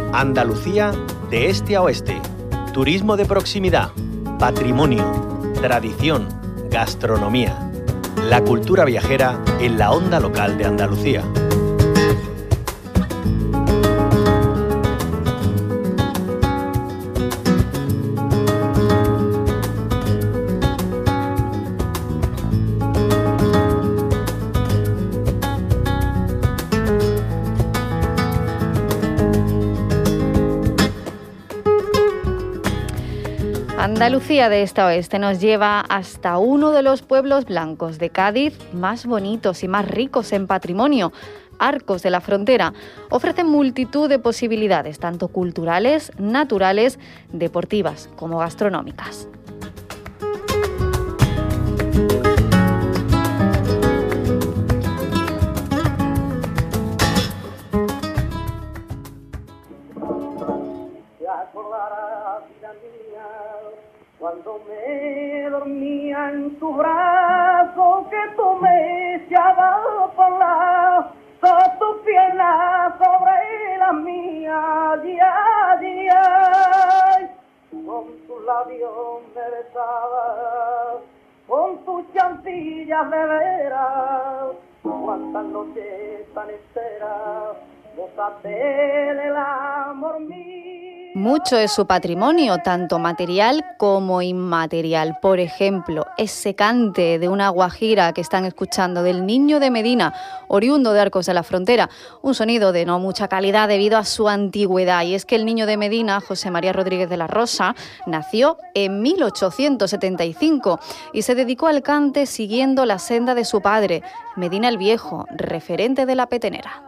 Andalucía de este a oeste. Turismo de proximidad, patrimonio, tradición, gastronomía. La cultura viajera en la onda local de Andalucía. Andalucía de este a oeste nos lleva hasta uno de los pueblos blancos de Cádiz más bonitos y más ricos en patrimonio. Arcos de la Frontera ofrecen multitud de posibilidades, tanto culturales, naturales, deportivas como gastronómicas. Cuando me dormía en tu brazo, que tú me echabas por todas tus piernas sobre las mías, día, con tus labios me besabas, con tus chantillas de veras, cuántas noches tan enteras, gozaste del amor mío. Mucho es su patrimonio, tanto material como inmaterial. Por ejemplo, ese cante de una guajira que están escuchando del Niño de Medina, oriundo de Arcos de la Frontera. Un sonido de no mucha calidad debido a su antigüedad. Y es que el Niño de Medina, José María Rodríguez de la Rosa, nació en 1875 y se dedicó al cante siguiendo la senda de su padre, Medina el Viejo, referente de la petenera.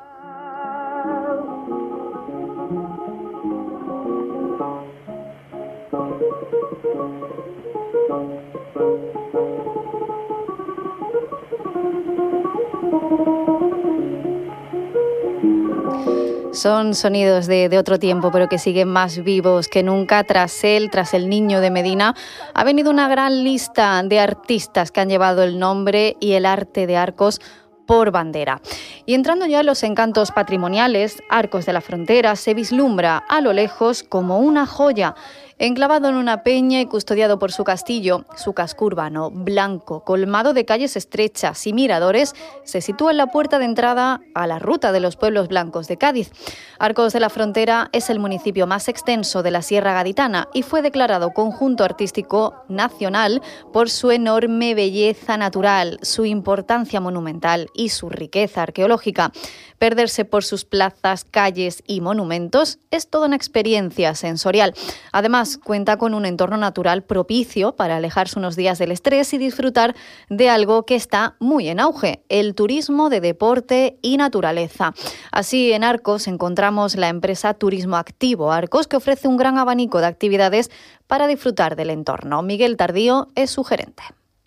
Son sonidos de otro tiempo, pero que siguen más vivos que nunca. Tras el Niño de Medina, ha venido una gran lista de artistas que han llevado el nombre y el arte de Arcos por bandera. Y entrando ya en los encantos patrimoniales, Arcos de la Frontera se vislumbra a lo lejos como una joya. Enclavado en una peña y custodiado por su castillo, su casco urbano, blanco, colmado de calles estrechas y miradores, se sitúa en la puerta de entrada a la ruta de los pueblos blancos de Cádiz. Arcos de la Frontera es el municipio más extenso de la Sierra Gaditana y fue declarado conjunto artístico nacional por su enorme belleza natural, su importancia monumental y su riqueza arqueológica. Perderse por sus plazas, calles y monumentos es toda una experiencia sensorial. Además, cuenta con un entorno natural propicio para alejarse unos días del estrés y disfrutar de algo que está muy en auge, el turismo de deporte y naturaleza. Así, en Arcos encontramos la empresa Turismo Activo Arcos, que ofrece un gran abanico de actividades para disfrutar del entorno. Miguel Tardío es su gerente.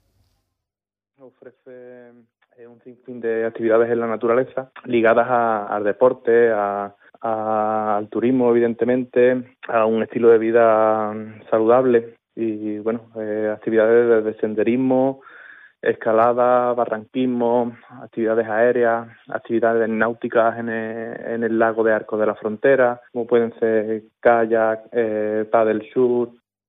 Ofrece un sinfín de actividades en la naturaleza ligadas al deporte, al turismo, evidentemente, a un estilo de vida saludable y, bueno, actividades de senderismo, escalada, barranquismo, actividades aéreas, actividades náuticas en el lago de Arcos de la Frontera, como pueden ser kayak, paddle surf.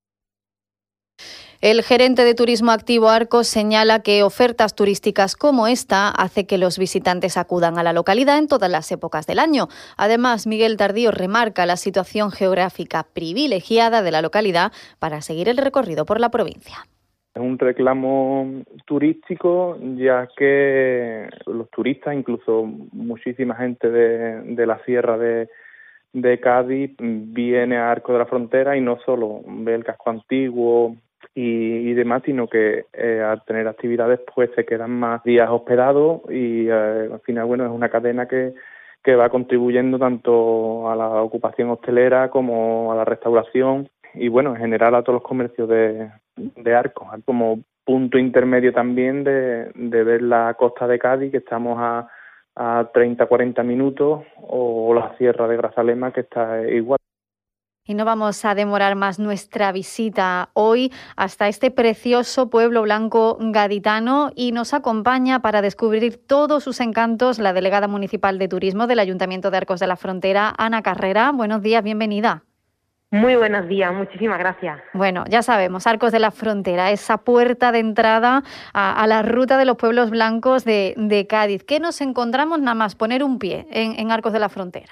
El gerente de Turismo Activo Arcos señala que ofertas turísticas como esta hace que los visitantes acudan a la localidad en todas las épocas del año. Además, Miguel Tardío remarca la situación geográfica privilegiada de la localidad para seguir el recorrido por la provincia. Es un reclamo turístico, ya que los turistas, incluso muchísima gente de la sierra de Cádiz, viene a Arcos de la Frontera y no solo ve el casco antiguo y demás, sino que al tener actividades pues se quedan más días hospedados y al final, bueno, es una cadena que va contribuyendo tanto a la ocupación hostelera como a la restauración y, bueno, en general a todos los comercios de Arcos, como punto intermedio también de ver la costa de Cádiz, que estamos a 30-40 minutos, o la sierra de Grazalema, que está igual. Y no vamos a demorar más nuestra visita hoy hasta este precioso pueblo blanco gaditano, y nos acompaña para descubrir todos sus encantos la delegada municipal de turismo del Ayuntamiento de Arcos de la Frontera, Ana Carrera. Buenos días, bienvenida. Muy buenos días, muchísimas gracias. Bueno, ya sabemos, Arcos de la Frontera, esa puerta de entrada a la ruta de los pueblos blancos de Cádiz. ¿Qué nos encontramos nada más poner un pie en Arcos de la Frontera?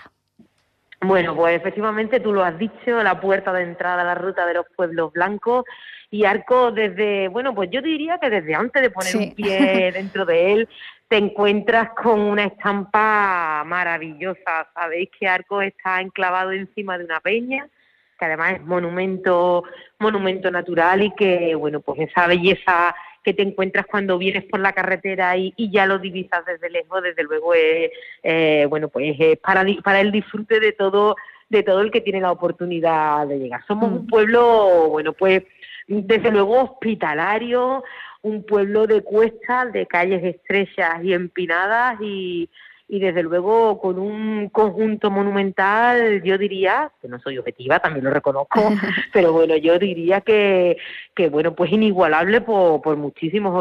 Bueno, pues efectivamente tú lo has dicho, la puerta de entrada a la ruta de los pueblos blancos, y Arcos desde, bueno, pues yo diría que desde antes de poner un pie dentro de él, te encuentras con una estampa maravillosa. Sabéis que Arcos está enclavado encima de una peña, que además es monumento natural, y que, bueno, pues esa belleza que te encuentras cuando vienes por la carretera y ya lo divisas desde lejos, desde luego es bueno, pues es para el disfrute de todo el que tiene la oportunidad de llegar. Somos un pueblo, bueno, pues desde luego hospitalario, un pueblo de cuestas, de calles estrechas y empinadas, y desde luego con un conjunto monumental, yo diría, que no soy objetiva, también lo reconozco, pero bueno, yo diría que bueno, pues inigualable por muchísimos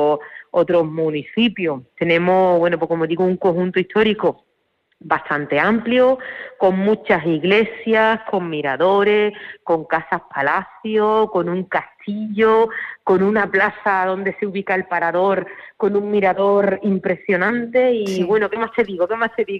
otros municipios. Tenemos, bueno, pues como digo, un conjunto histórico bastante amplio, con muchas iglesias, con miradores, con casas palacio, con un castillo, con una plaza donde se ubica el parador, con un mirador impresionante, y sí. Bueno, ¿qué más te digo?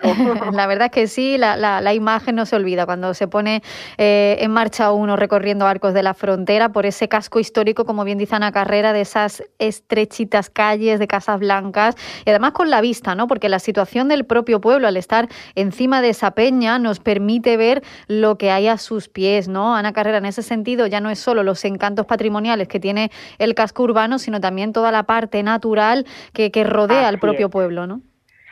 La verdad es que sí, la imagen no se olvida cuando se pone en marcha uno recorriendo Arcos de la Frontera por ese casco histórico, como bien dice Ana Carrera, de esas estrechitas calles de casas blancas, y además con la vista, ¿no? Porque la situación del propio pueblo, al estar encima de esa peña, nos permite ver lo que hay a sus pies, ¿no? Ana Carrera, en ese sentido ya no es solo los encantos patrimoniales que tiene el casco urbano, sino también toda la parte natural que rodea al propio pueblo, ¿no?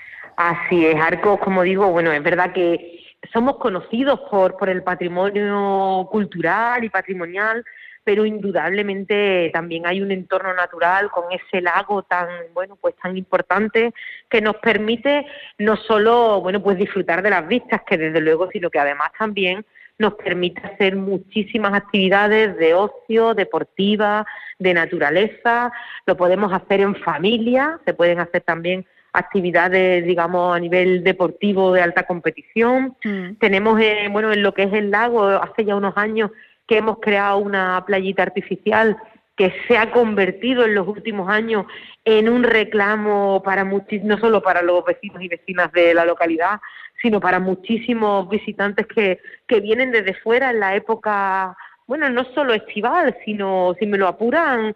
Así es, Arcos, como digo, bueno, es verdad que somos conocidos por el patrimonio cultural y patrimonial, pero indudablemente también hay un entorno natural con ese lago tan, bueno, pues tan importante, que nos permite no solo, bueno, pues disfrutar de las vistas, que desde luego, sino que además también nos permite hacer muchísimas actividades de ocio, deportivas, de naturaleza. Lo podemos hacer en familia, se pueden hacer también actividades, digamos, a nivel deportivo de alta competición. Tenemos, bueno, en lo que es el lago, hace ya unos años que hemos creado una playita artificial que se ha convertido en los últimos años en un reclamo para no solo para los vecinos y vecinas de la localidad, sino para muchísimos visitantes que vienen desde fuera en la época, bueno, no solo estival, sino, si me lo apuran,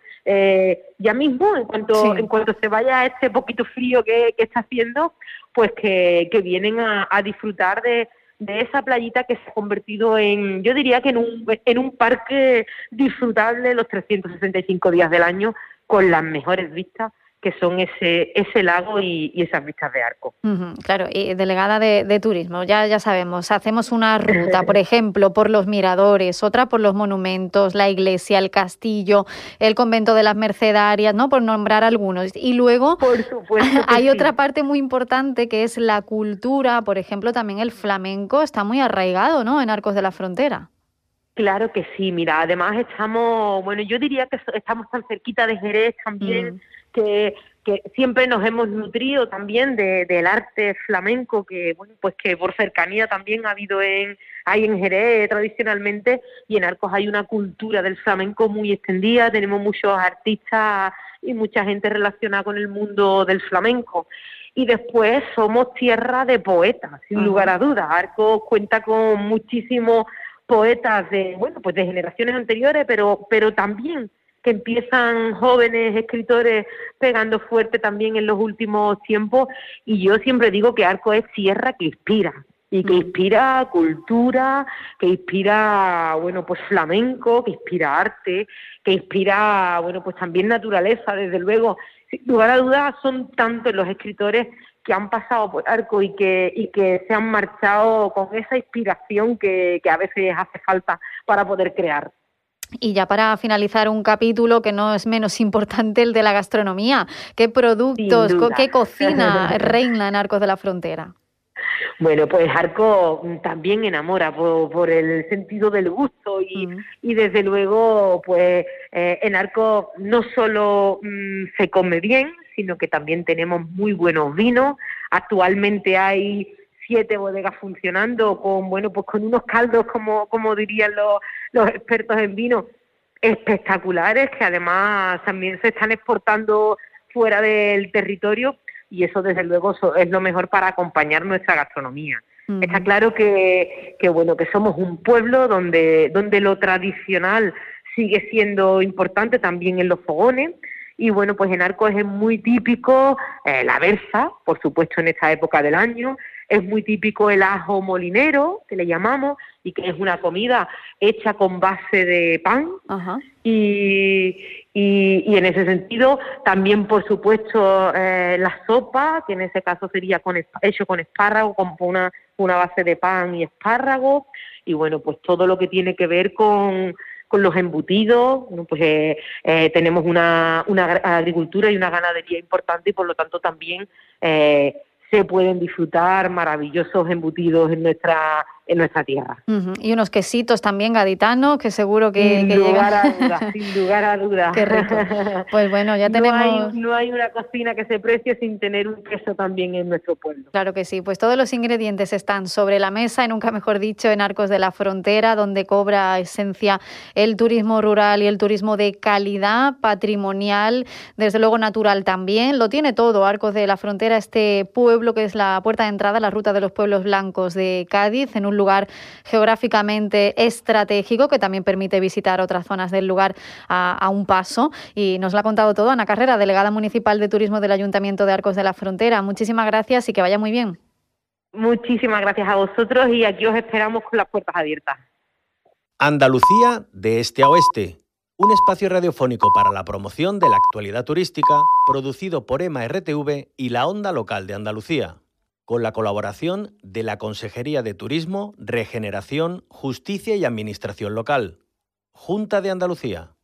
ya mismo, en cuanto se vaya este poquito frío que está haciendo, pues que vienen a disfrutar de esa playita que se ha convertido en, yo diría que en un parque disfrutable los 365 días del año, con las mejores vistas, que son ese lago y esas vistas de Arcos. Claro, y delegada de turismo, ya sabemos, hacemos una ruta, por ejemplo, por los miradores, otra por los monumentos, la iglesia, el castillo, el convento de las Mercedarias, ¿no? Por nombrar algunos. Y luego por supuesto hay otra parte muy importante que es la cultura, por ejemplo, también el flamenco está muy arraigado, ¿no? En Arcos de la Frontera. Claro que sí, mira, además estamos, bueno, yo diría que estamos tan cerquita de Jerez también, que siempre nos hemos nutrido también del arte flamenco, que bueno, pues que por cercanía también hay en Jerez tradicionalmente, y en Arcos hay una cultura del flamenco muy extendida. Tenemos muchos artistas y mucha gente relacionada con el mundo del flamenco. Y después somos tierra de poetas, sin lugar a dudas. Arcos cuenta con muchísimos poetas de generaciones anteriores, pero también que empiezan jóvenes escritores pegando fuerte también en los últimos tiempos, y yo siempre digo que Arcos es tierra que inspira, y que inspira cultura, que inspira, bueno, pues flamenco, que inspira arte, que inspira, bueno, pues también naturaleza, desde luego. Sin lugar a dudas, son tantos los escritores que han pasado por Arcos y que se han marchado con esa inspiración que a veces hace falta para poder crear. Y ya para finalizar, un capítulo que no es menos importante, el de la gastronomía. ¿Qué productos, qué cocina reina en Arcos de la Frontera? Bueno, pues Arcos también enamora por el sentido del gusto y desde luego, pues en Arcos no solo se come bien, sino que también tenemos muy buenos vinos. Actualmente hay 7 bodegas funcionando con unos caldos, como dirían los expertos en vino, espectaculares, que además también se están exportando fuera del territorio, y eso desde luego es lo mejor para acompañar nuestra gastronomía. Uh-huh. Está claro que somos un pueblo donde lo tradicional sigue siendo importante también en los fogones, y bueno, pues en Arcos es muy típico la berza, por supuesto en esta época del año, es muy típico el ajo molinero, que le llamamos, y que es una comida hecha con base de pan. Uh-huh. Y en ese sentido también, por supuesto, la sopa, que en ese caso sería hecho con espárrago, con una base de pan y espárrago, y bueno, pues todo lo que tiene que ver con los embutidos. Bueno, pues tenemos una agricultura y una ganadería importante, y por lo tanto también se pueden disfrutar maravillosos embutidos en nuestra tierra. Uh-huh. Y unos quesitos también gaditanos, que seguro que sin lugar a dudas. Qué rico. Pues bueno, ya tenemos... No hay una cocina que se precie sin tener un queso también en nuestro pueblo. Claro que sí, pues todos los ingredientes están sobre la mesa, y nunca mejor dicho, en Arcos de la Frontera, donde cobra esencia el turismo rural y el turismo de calidad, patrimonial, desde luego natural también. Lo tiene todo Arcos de la Frontera, este pueblo que es la puerta de entrada, la ruta de los pueblos blancos de Cádiz, en un lugar geográficamente estratégico que también permite visitar otras zonas del lugar a un paso, y nos lo ha contado todo Ana Carrera, delegada municipal de turismo del Ayuntamiento de Arcos de la Frontera. Muchísimas gracias y que vaya muy bien. Muchísimas gracias a vosotros, y aquí os esperamos con las puertas abiertas. Andalucía de este a oeste, un espacio radiofónico para la promoción de la actualidad turística, producido por EMA RTV y la Onda Local de Andalucía, con la colaboración de la Consejería de Turismo, Regeneración, Justicia y Administración Local, Junta de Andalucía.